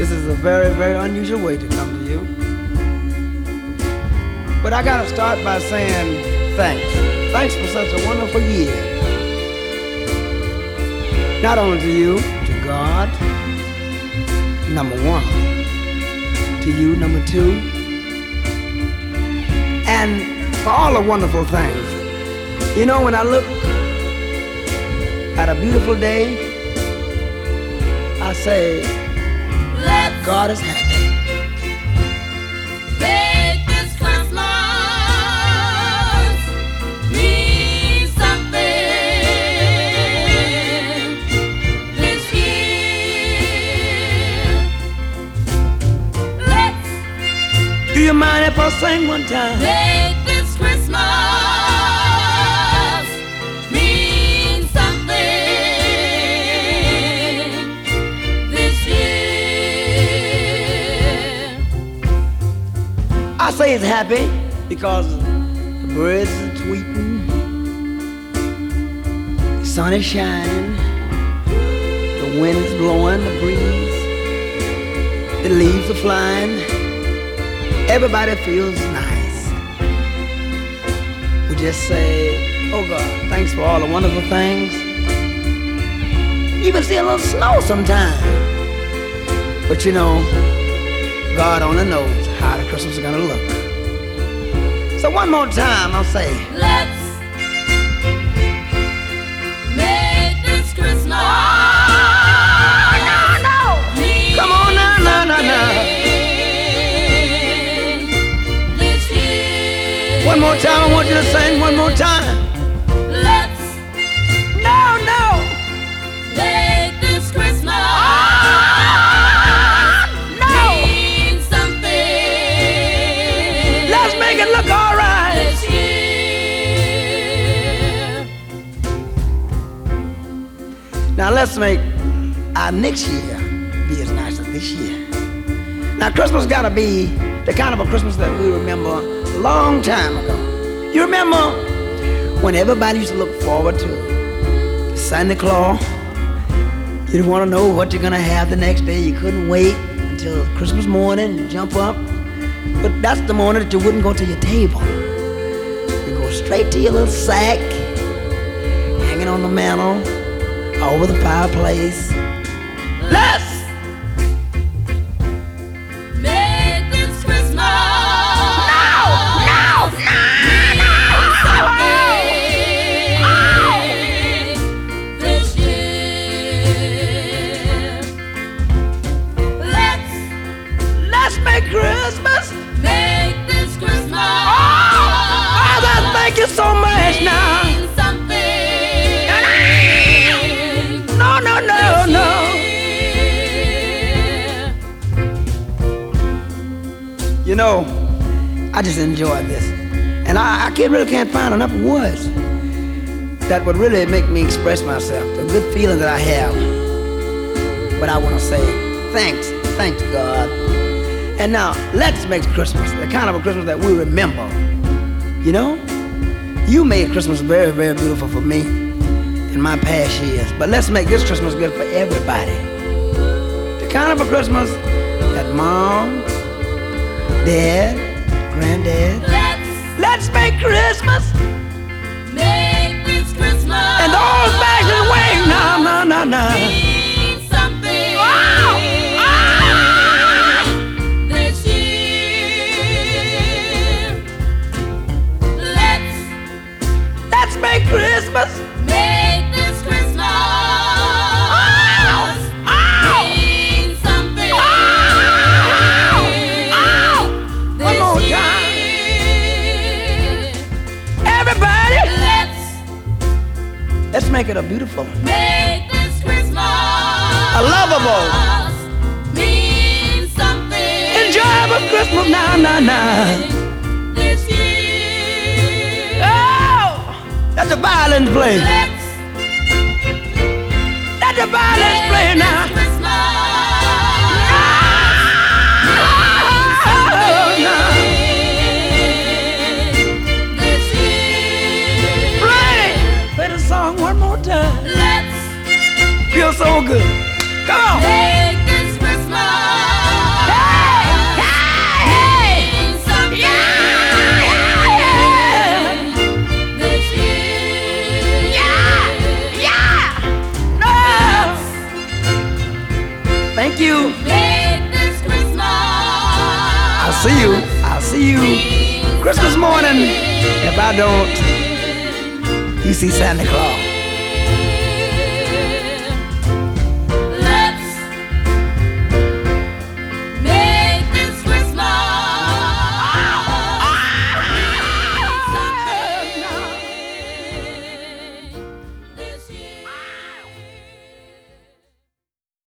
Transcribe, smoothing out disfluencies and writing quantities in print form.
This is a very, very unusual way to come to you. But I gotta start by saying thanks. Thanks for such a wonderful year. Not only to you, to God, number one. To you, number two. And for all the wonderful things. You know, when I look at a beautiful day, I say, God is happy. Make this Christmas mean something this year. Let's Do you mind if I sing one time? make this Christmas mean something this year. I say it's happy because the birds are tweeting, the sun is shining, the wind is blowing, the breeze, the leaves are flying. Everybody feels nice. We just say, oh God, thanks for all the wonderful things. Even see a little snow sometime. But you know, God only knows how the Christmas is gonna look. So one more time, I'll say, Let's make this Christmas mean come on now, something this year. One more time, I want you to sing one more time. Let's No, make this Christmas mean something let's make it look all right. this year. Now let's make our next year be as nice as this year. Now Christmas gotta be the kind of a Christmas that we remember a long time ago. You remember when everybody used to look forward to Santa Claus? You didn't want to know what you're gonna have the next day. You couldn't wait until Christmas morning and jump up. But that's the morning that you wouldn't go to your table. You go straight to your little sack, hanging on the mantle, over the fireplace. Let's Make this Christmas something this year. let's make Christmas. Make this Christmas Father, thank you so much now. mean something No, no, no, this no. year. You know, I just enjoy this. And I really can't find enough words that would really make me express myself, the good feeling that I have. But I want to say thanks God. And now, let's make Christmas the kind of a Christmas that we remember. You know, you made Christmas very, very beautiful for me in my past years. But let's make this Christmas good for everybody. The kind of a Christmas that Mom, Dad, Granddad, let's make Christmas Make this Christmas in the old-fashioned way. No. mean something this year. Let's make Christmas. Make this Christmas mean something One more this time. year. Everybody, let's make it a beautiful, Make this Christmas a lovable, mean something enjoyable Christmas. Now. this year. Oh, let the violins play. Let the violins play now. Play the song one more time. Feels so good. Come on. Make this Christmas Make this Christmas. I'll see you. I'll see you Christmas morning. If I don't, you see Santa Claus.